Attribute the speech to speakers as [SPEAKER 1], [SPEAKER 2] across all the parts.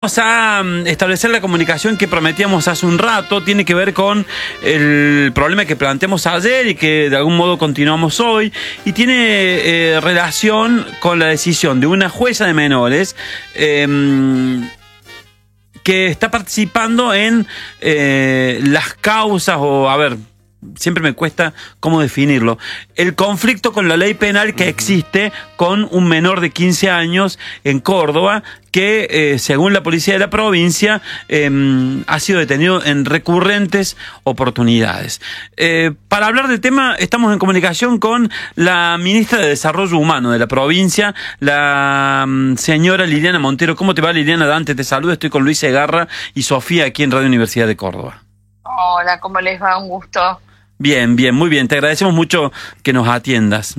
[SPEAKER 1] Vamos a establecer la comunicación que prometíamos hace un rato. Tiene que ver con el problema que planteamos ayer y que de algún modo continuamos hoy, y tiene relación con la decisión de una jueza de menores que está participando en las causas, o a ver, siempre me cuesta cómo definirlo, el conflicto con la ley penal que existe con un menor de 15 años en Córdoba que, según la policía de la provincia, ha sido detenido en recurrentes oportunidades. Para hablar del tema estamos en comunicación con la ministra de Desarrollo Humano de la provincia, la señora Liliana Montero. ¿Cómo te va, Liliana? Dante te saluda, estoy con Luis Segarra y Sofía aquí en Radio Universidad de Córdoba.
[SPEAKER 2] Hola, ¿cómo les va? Un gusto.
[SPEAKER 1] Bien, bien, muy bien. Te agradecemos mucho que nos atiendas.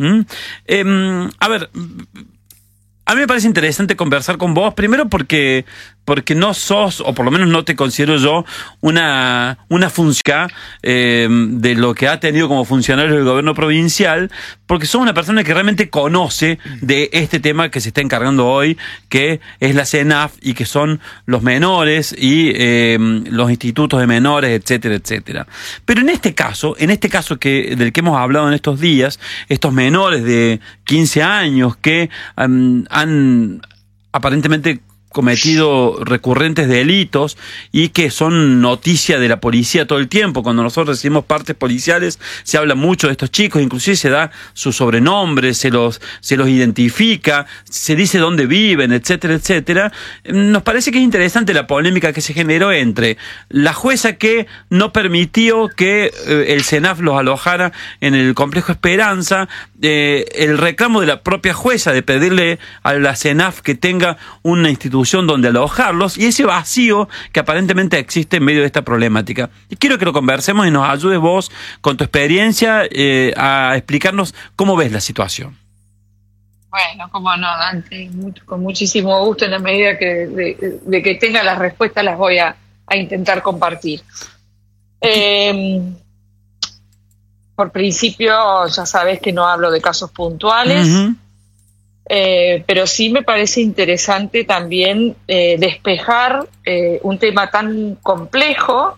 [SPEAKER 1] A ver, a mí me parece interesante conversar con vos, primero porque no sos, o por lo menos no te considero yo, una funcionaria de lo que ha tenido como funcionario del gobierno provincial, porque sos una persona que realmente conoce de este tema que se está encargando hoy, que es la CENAF, y que son los menores y los institutos de menores, etcétera, etcétera. Pero en este caso del que hemos hablado en estos días, estos menores de 15 años que han aparentemente cometido recurrentes delitos y que son noticia de la policía todo el tiempo. Cuando nosotros recibimos partes policiales se habla mucho de estos chicos, inclusive se da su sobrenombre, se los identifica, se dice dónde viven, etcétera, etcétera. Nos parece que es interesante la polémica que se generó entre la jueza que no permitió que el CENAF los alojara en el complejo Esperanza, el reclamo de la propia jueza de pedirle a la CENAF que tenga una institución donde alojarlos, y ese vacío que aparentemente existe en medio de esta problemática. Y quiero que lo conversemos y nos ayudes vos, con tu experiencia, a explicarnos cómo ves la situación.
[SPEAKER 2] Bueno, cómo no, Dante, con muchísimo gusto. En la medida de que tenga las respuestas las voy a intentar compartir. Por principio, ya sabes que no hablo de casos puntuales. Uh-huh. Pero sí me parece interesante también despejar un tema tan complejo,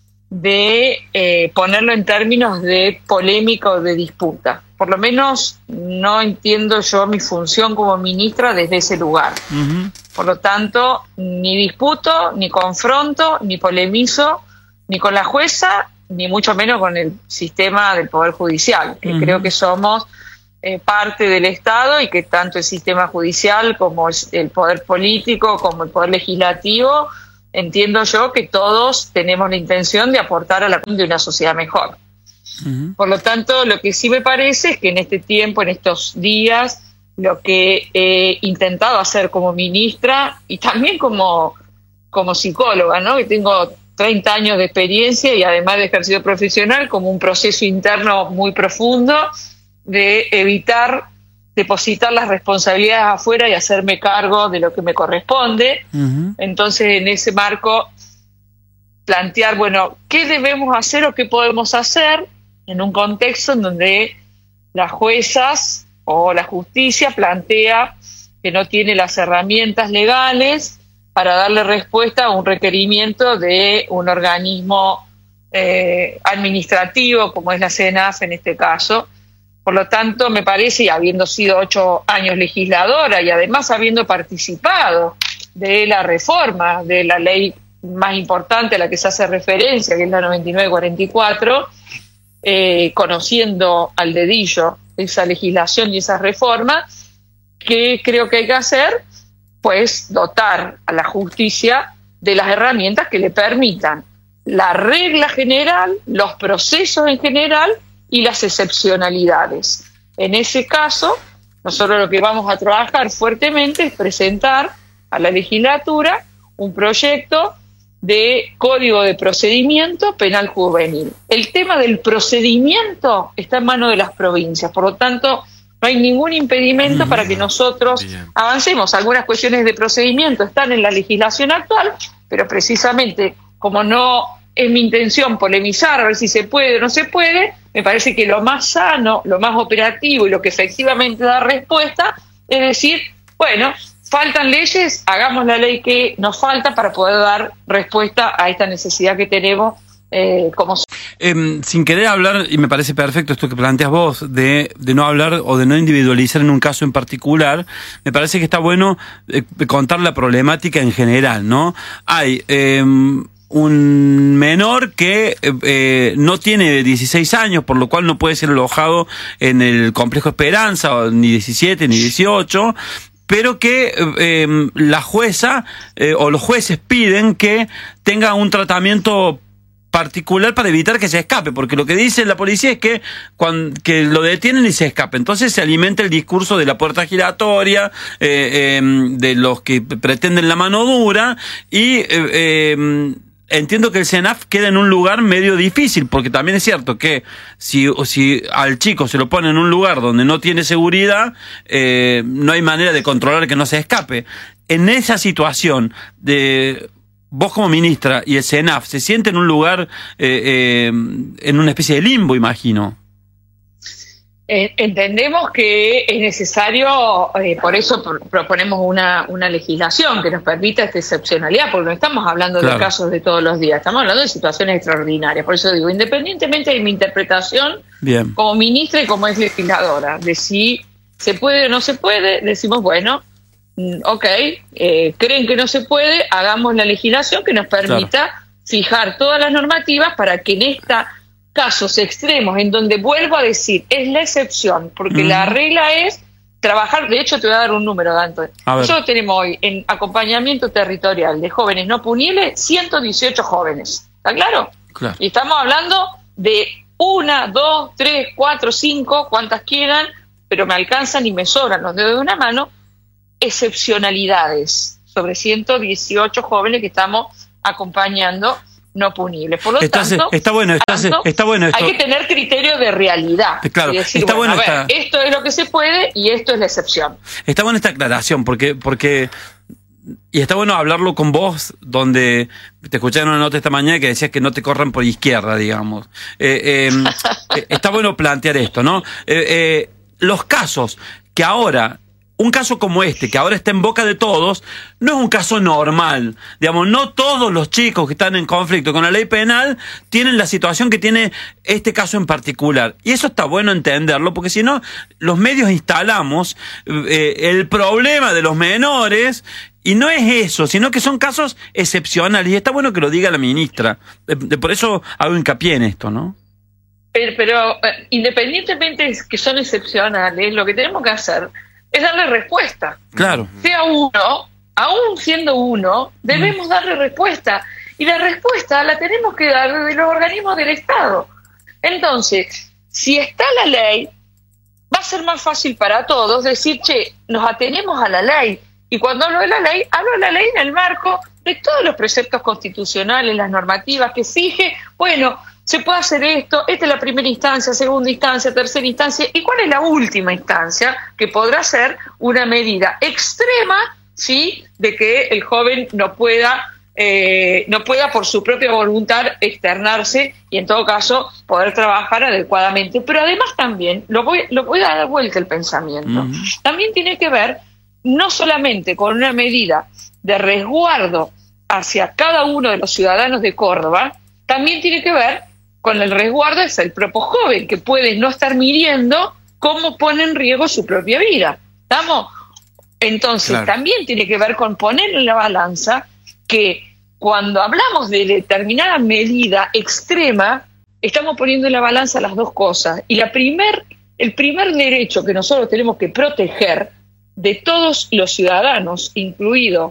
[SPEAKER 2] de ponerlo en términos de polémica o de disputa. Por lo menos no entiendo yo mi función como ministra desde ese lugar. Uh-huh. Por lo tanto, ni disputo, ni confronto, ni polemizo, ni con la jueza, ni mucho menos con el sistema del Poder Judicial, que uh-huh. creo que somos parte del Estado, y que tanto el sistema judicial como el poder político como el poder legislativo, entiendo yo que todos tenemos la intención de aportar a la de una sociedad mejor. Uh-huh. Por lo tanto, lo que sí me parece es que en este tiempo, en estos días, lo que he intentado hacer como ministra y también como psicóloga, ¿no? Que tengo 30 años de experiencia y además de ejercicio profesional, como un proceso interno muy profundo de evitar depositar las responsabilidades afuera y hacerme cargo de lo que me corresponde. Uh-huh. Entonces, en ese marco, plantear, bueno, ¿qué debemos hacer o qué podemos hacer en un contexto en donde las juezas o la justicia plantea que no tiene las herramientas legales para darle respuesta a un requerimiento de un organismo administrativo, como es la CENAF en este caso? Por lo tanto, me parece, y habiendo sido 8 años legisladora y además habiendo participado de la reforma de la ley más importante a la que se hace referencia, que es la 9944, conociendo al dedillo esa legislación y esa reforma, ¿qué creo que hay que hacer? Pues dotar a la justicia de las herramientas que le permitan la regla general, los procesos en general y las excepcionalidades. En ese caso, nosotros lo que vamos a trabajar fuertemente es presentar a la legislatura un proyecto de código de procedimiento penal juvenil. El tema del procedimiento está en manos de las provincias, por lo tanto, no hay ningún impedimento para que nosotros avancemos. Algunas cuestiones de procedimiento están en la legislación actual, pero precisamente como no es mi intención polemizar a ver si se puede o no se puede, me parece que lo más sano, lo más operativo y lo que efectivamente da respuesta es decir, bueno, faltan leyes, hagamos la ley que nos falta para poder dar respuesta a esta necesidad que tenemos como
[SPEAKER 1] sin querer hablar, y me parece perfecto esto que planteas vos, de no hablar o de no individualizar en un caso en particular, me parece que está bueno contar la problemática en general, ¿no? Hay un menor que no tiene 16 años, por lo cual no puede ser alojado en el complejo Esperanza, ni 17 ni 18, pero que la jueza o los jueces piden que tenga un tratamiento particular para evitar que se escape, porque lo que dice la policía es que lo detienen y se escape. Entonces se alimenta el discurso de la puerta giratoria, de los que pretenden la mano dura, y entiendo que el CENAF queda en un lugar medio difícil, porque también es cierto que si al chico se lo pone en un lugar donde no tiene seguridad, no hay manera de controlar que no se escape. En esa situación vos como ministra y el CENAF se siente en un lugar, en una especie de limbo, imagino.
[SPEAKER 2] Entendemos que es necesario, por eso proponemos una legislación que nos permita esta excepcionalidad, porque no estamos hablando de casos de todos los días, estamos hablando de situaciones extraordinarias. Por eso digo, independientemente de mi interpretación, como ministra y como ex legisladora, de si se puede o no se puede, decimos, bueno, creen que no se puede, hagamos la legislación que nos permita fijar todas las normativas para que en casos extremos, en donde vuelvo a decir, es la excepción, porque la regla es trabajar. De hecho, te voy a dar un número, Danton. Nosotros tenemos hoy en acompañamiento territorial de jóvenes no punibles 118 jóvenes, ¿está claro? Y estamos hablando de 1, 2, 3, 4, 5, cuantas quieran, pero me alcanzan y me sobran los dedos de una mano, excepcionalidades sobre 118 jóvenes que estamos acompañando no punibles. Por lo tanto,
[SPEAKER 1] está bueno esto.
[SPEAKER 2] Hay que tener criterio de realidad.
[SPEAKER 1] Claro,
[SPEAKER 2] y decir, esto es lo que se puede y esto es la excepción. Está
[SPEAKER 1] buena esta aclaración, porque y está bueno hablarlo con vos, donde te escuché en una nota esta mañana que decías que no te corran por izquierda, digamos. Está bueno plantear esto, ¿no? Los casos que ahora... Un caso como este, que ahora está en boca de todos, no es un caso normal. Digamos, no todos los chicos que están en conflicto con la ley penal tienen la situación que tiene este caso en particular. Y eso está bueno entenderlo, porque si no, los medios instalamos el problema de los menores, y no es eso, sino que son casos excepcionales. Y está bueno que lo diga la ministra. Por eso hago hincapié en esto, ¿no?
[SPEAKER 2] Pero independientemente de que son excepcionales, lo que tenemos que hacer es darle respuesta.
[SPEAKER 1] Claro.
[SPEAKER 2] Sea uno, aún siendo uno, debemos darle respuesta. Y la respuesta la tenemos que dar desde los organismos del Estado. Entonces, si está la ley, va a ser más fácil para todos decir, nos atenemos a la ley. Y cuando hablo de la ley en el marco de todos los preceptos constitucionales, las normativas que exige, se puede hacer esto, esta es la primera instancia, segunda instancia, tercera instancia, ¿y cuál es la última instancia? Que podrá ser una medida extrema, ¿sí?, de que el joven no pueda por su propia voluntad externarse y en todo caso poder trabajar adecuadamente. Pero además también, lo voy a dar vuelta el pensamiento, también tiene que ver no solamente con una medida de resguardo hacia cada uno de los ciudadanos de Córdoba, también tiene que ver con el resguardo hacia el propio joven, que puede no estar midiendo cómo pone en riesgo su propia vida. ¿Estamos? Entonces, también tiene que ver con poner en la balanza que cuando hablamos de determinada medida extrema, estamos poniendo en la balanza las dos cosas. Y el primer derecho que nosotros tenemos que proteger de todos los ciudadanos, incluidos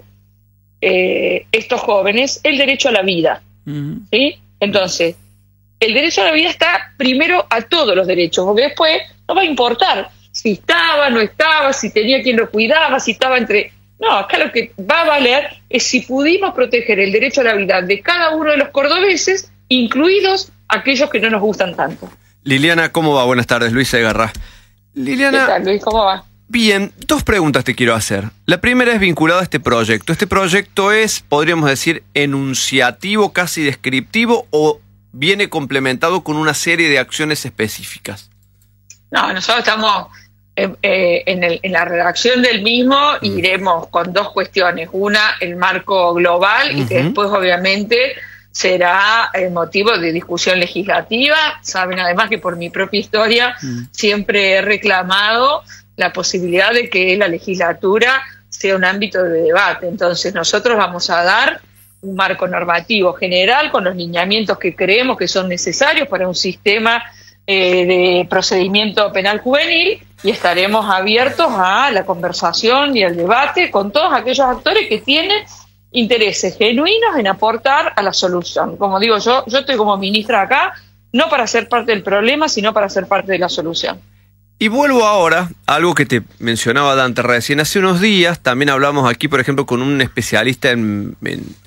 [SPEAKER 2] estos jóvenes, el derecho a la vida. ¿Sí? Entonces, el derecho a la vida está primero a todos los derechos, porque después no va a importar si estaba, no estaba, si tenía quien lo cuidaba, si estaba entre... No, acá lo que va a valer es si pudimos proteger el derecho a la vida de cada uno de los cordobeses, incluidos aquellos que no nos gustan tanto.
[SPEAKER 3] Liliana, ¿cómo va? Buenas tardes, Luis Segarra. Liliana,
[SPEAKER 2] ¿qué tal, Luis? ¿Cómo va?
[SPEAKER 3] Bien, dos preguntas te quiero hacer. La primera es vinculada a este proyecto. ¿Este proyecto es, podríamos decir, enunciativo, casi descriptivo, o viene complementado con una serie de acciones específicas?
[SPEAKER 2] No, nosotros estamos en la redacción del mismo iremos con dos cuestiones. Una, el marco global, y que después obviamente será motivo de discusión legislativa. Saben además que por mi propia historia siempre he reclamado la posibilidad de que la legislatura sea un ámbito de debate. Entonces nosotros vamos a dar un marco normativo general con los lineamientos que creemos que son necesarios para un sistema de procedimiento penal juvenil, y estaremos abiertos a la conversación y al debate con todos aquellos actores que tienen intereses genuinos en aportar a la solución. Como digo, yo estoy como ministra acá, no para ser parte del problema, sino para ser parte de la solución.
[SPEAKER 3] Y vuelvo ahora a algo que te mencionaba Dante recién. Hace unos días también hablamos aquí, por ejemplo, con un especialista en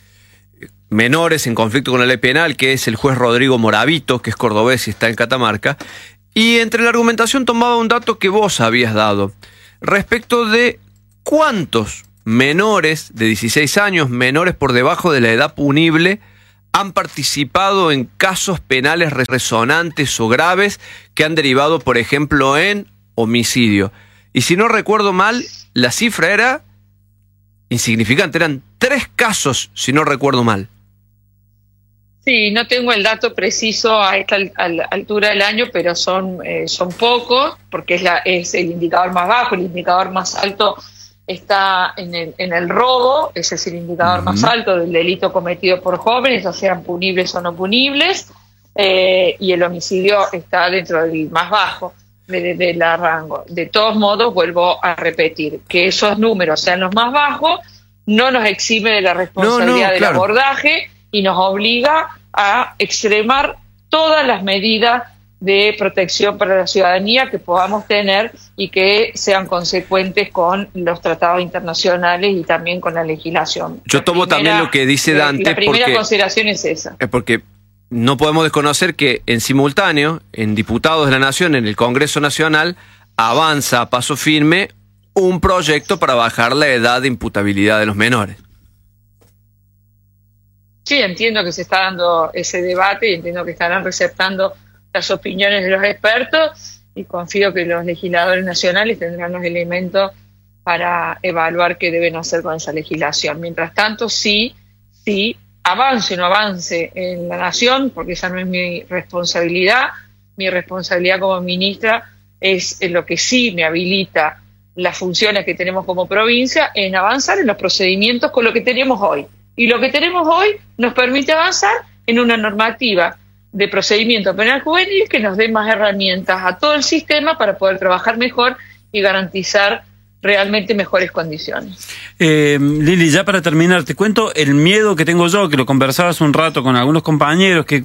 [SPEAKER 3] menores en conflicto con la ley penal, que es el juez Rodrigo Moravito, que es cordobés y está en Catamarca. Y entre la argumentación tomaba un dato que vos habías dado respecto de cuántos menores de 16 años, menores por debajo de la edad punible, han participado en casos penales resonantes o graves que han derivado, por ejemplo, en homicidio. Y si no recuerdo mal, la cifra era insignificante, eran 3 casos, si no recuerdo mal.
[SPEAKER 2] Sí, no tengo el dato preciso a esta altura del año, pero son pocos, porque es el indicador más bajo. El indicador más alto está en el robo, ese es el indicador más alto del delito cometido por jóvenes, ya sean punibles o no punibles, y el homicidio está dentro del más bajo de la rango. De todos modos, vuelvo a repetir, que esos números sean los más bajos no nos exime de la responsabilidad del abordaje y nos obliga a extremar todas las medidas de protección para la ciudadanía que podamos tener y que sean consecuentes con los tratados internacionales y también con la legislación.
[SPEAKER 3] Yo tomo también lo que dice Dante.
[SPEAKER 2] La primera consideración es esa.
[SPEAKER 3] Es porque no podemos desconocer que en simultáneo, en Diputados de la Nación, en el Congreso Nacional, avanza a paso firme un proyecto para bajar la edad de imputabilidad de los menores.
[SPEAKER 2] Sí, entiendo que se está dando ese debate y entiendo que estarán receptando las opiniones de los expertos, y confío que los legisladores nacionales tendrán los elementos para evaluar qué deben hacer con esa legislación. Mientras tanto, sí, avance o no avance en la nación, porque esa no es mi responsabilidad como ministra es lo que sí me habilita las funciones que tenemos como provincia, en avanzar en los procedimientos con lo que tenemos hoy. Y lo que tenemos hoy nos permite avanzar en una normativa de procedimiento penal juvenil que nos dé más herramientas a todo el sistema para poder trabajar mejor y garantizar realmente mejores condiciones.
[SPEAKER 1] Lili, ya para terminar, te cuento el miedo que tengo yo, que lo conversaba hace un rato con algunos compañeros, que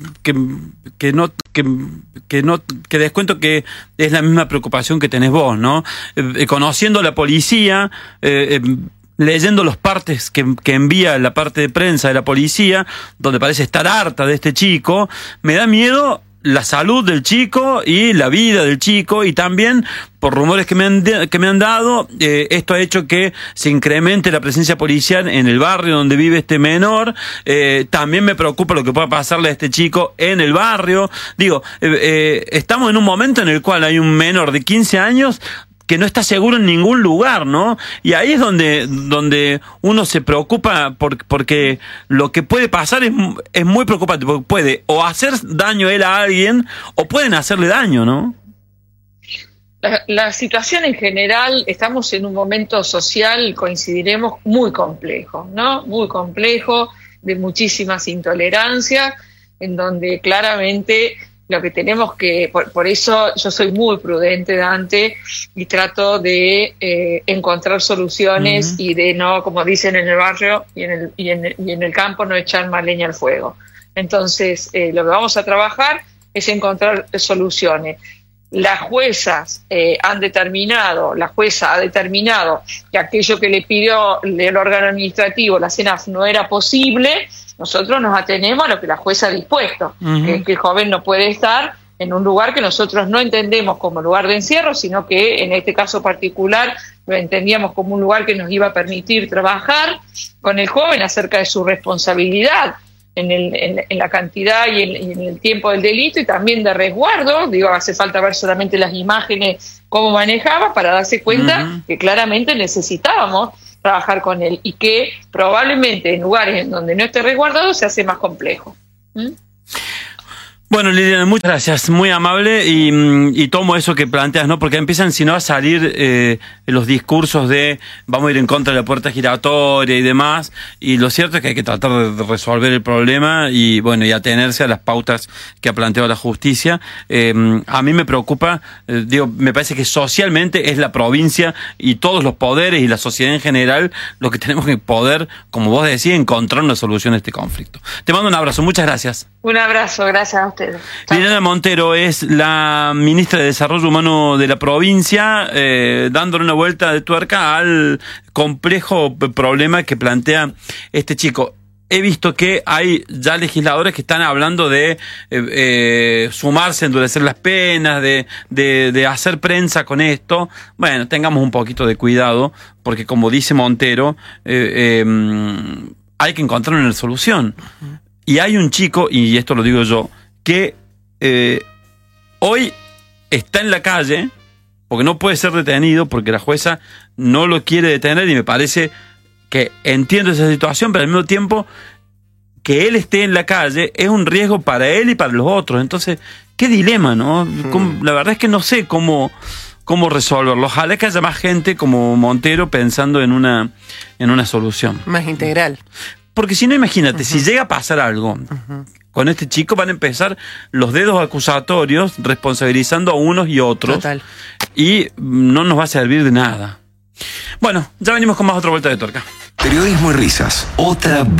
[SPEAKER 1] descuento que es la misma preocupación que tenés vos, ¿no? Conociendo a la policía, leyendo los partes que envía la parte de prensa de la policía, donde parece estar harta de este chico, me da miedo la salud del chico y la vida del chico, y también por rumores que me han dado, esto ha hecho que se incremente la presencia policial en el barrio donde vive este menor. También me preocupa lo que pueda pasarle a este chico en el barrio. Digo, estamos en un momento en el cual hay un menor de 15 años que no está seguro en ningún lugar, ¿no? Y ahí es donde uno se preocupa porque lo que puede pasar es muy preocupante, porque puede o hacer daño él a alguien o pueden hacerle daño, ¿no?
[SPEAKER 2] La situación en general, estamos en un momento social, coincidiremos, muy complejo, ¿no? Muy complejo, de muchísimas intolerancias, en donde claramente lo que tenemos que, por eso yo soy muy prudente, Dante, y trato de encontrar soluciones y de no, como dicen en el barrio y en el campo, no echar más leña al fuego. Entonces, lo que vamos a trabajar es encontrar soluciones. La jueza ha determinado que aquello que le pidió el órgano administrativo, la CENAF, no era posible. Nosotros nos atenemos a lo que la jueza ha dispuesto, que el joven no puede estar en un lugar que nosotros no entendemos como lugar de encierro, sino que en este caso particular lo entendíamos como un lugar que nos iba a permitir trabajar con el joven acerca de su responsabilidad en la cantidad y en el tiempo del delito, y también de resguardo. Digo, hace falta ver solamente las imágenes, cómo manejaba, para darse cuenta que claramente necesitábamos trabajar con él, y que probablemente en lugares en donde no esté resguardado se hace más complejo.
[SPEAKER 1] Bueno, Liliana, muchas gracias, muy amable, y tomo eso que planteas, ¿no? Porque empiezan, si no, a salir los discursos de vamos a ir en contra de la puerta giratoria y demás, y lo cierto es que hay que tratar de resolver el problema y, bueno, y atenerse a las pautas que ha planteado la justicia. A mí me preocupa, me parece que socialmente es la provincia y todos los poderes y la sociedad en general lo que tenemos que poder, como vos decís, encontrar una solución a este conflicto. Te mando un abrazo, muchas gracias.
[SPEAKER 2] Un abrazo, gracias a ustedes.
[SPEAKER 1] Liliana Montero es la ministra de Desarrollo Humano de la provincia, dándole una vuelta de tuerca al complejo problema que plantea este chico. He visto que hay ya legisladores que están hablando de sumarse, endurecer las penas, de hacer prensa con esto. Bueno, tengamos un poquito de cuidado, porque como dice Montero, hay que encontrar una solución. Y hay un chico, y esto lo digo yo, que hoy está en la calle porque no puede ser detenido, porque la jueza no lo quiere detener, y me parece que entiendo esa situación, pero al mismo tiempo que él esté en la calle es un riesgo para él y para los otros. Entonces, qué dilema, ¿no? La verdad es que no sé cómo resolverlo. Ojalá que haya más gente como Montero pensando en una solución
[SPEAKER 4] más integral.
[SPEAKER 1] Porque si no, imagínate, si llega a pasar algo con este chico, van a empezar los dedos acusatorios responsabilizando a unos y otros.
[SPEAKER 4] Total.
[SPEAKER 1] Y no nos va a servir de nada. Bueno, ya venimos con más otra vuelta de tuerca.
[SPEAKER 5] Periodismo y risas. Otra